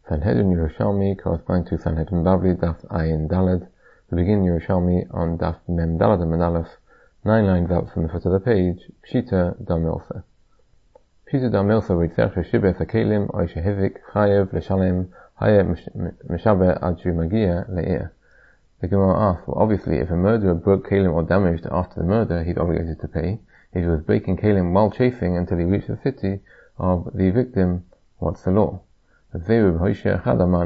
Sanhedrin Yerushalmi corresponding to Sanhedrin Bavli, Daf Ayin Daled. We begin Yerushalmi on Daf Mem Daled and Menalef, 9 lines up from the foot of the page. Pshita Dar Milsa. Pshita Dar Milsa Ritzach Sheshibeth HaKelim Oy Shehivik Chayev Leshalem Haya Meshaber Ad Shu Magia Le'ir. The Gemara asks, well, obviously if a murderer broke Kelim or damaged after the murder, he's obligated to pay. If he was breaking Kelim while chasing until he reached the city of the victim, what's the law? The Gemara answers that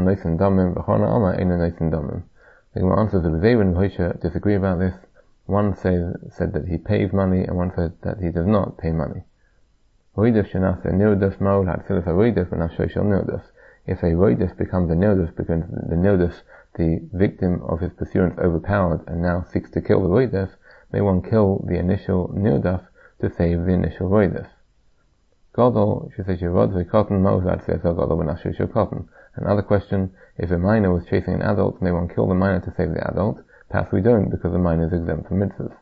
Zeir and Hoshea disagree about this. One said that he pays money, and one said that he does not pay money. If a roidus becomes a nildus because the nildus, the victim of his pursuance, overpowered and now seeks to kill the roidus, may one kill the initial nildus to save the initial roidus. Another question, if a minor was chasing an adult, may one kill the minor to save the adult? Perhaps we don't, because the minor is exempt from mitzvahs.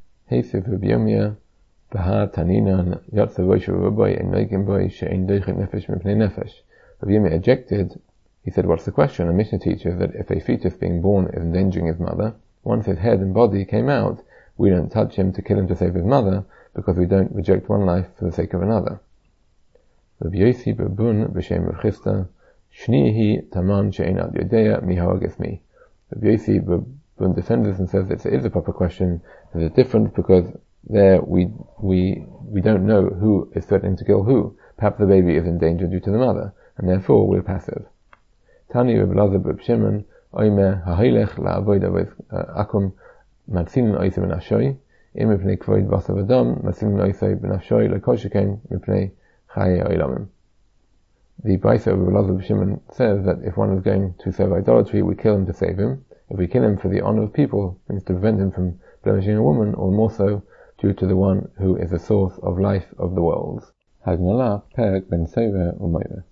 Rabbi Yirmiyah objected. He said, what's the question? A Mishnah teaches that if a fetus being born is endangering his mother, once his head and body came out, we don't touch him to kill him to save his mother, because we don't reject one life for the sake of another. Rabbi Yossi B'Bun b'Shem Rav Chisda Shnihi Taman She'ein Ad Yodeya Mi Harages Mi. Rabbi Yossi B'Bun defends this and says that it is a proper question. There's a difference because there we don't know who is threatening to kill who. Perhaps the baby is in danger due to the mother, and therefore we're passive. Tani Rabbi Elazar B'Reb Shimon Omer Ha'ilech La'avoda Akum Matzilin Oisei B'Nafshoy Im Mipnei Kvoid Vasav Adam Matzilin Oisei B'Nafshoy L'Kol Sheken Mipnei The Brisa of Rabbi Elazar B'Reb Shimon says that if one is going to serve idolatry, we kill him to save him. If we kill him for the honor of people, means to prevent him from blemishing a woman, or more so, due to the one who is the source of life of the worlds. Hagmalah, Perek Ben Sever Umayra.